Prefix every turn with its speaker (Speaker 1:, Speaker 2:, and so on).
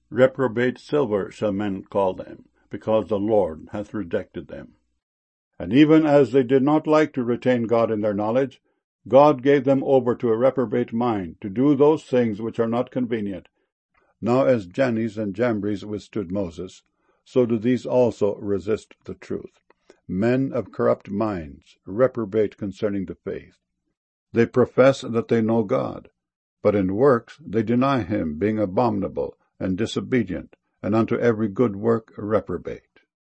Speaker 1: Reprobate silver shall men call them, because the Lord hath rejected them. And even as they did not like to retain God in their knowledge, God gave them over to a reprobate mind, to do those things which are not convenient. Now as Jannes and Jambres withstood Moses, so do these also resist the truth. Men of corrupt minds, reprobate concerning the faith. They profess that they know God, but in works they deny him, being abominable and disobedient, and unto every good work reprobate.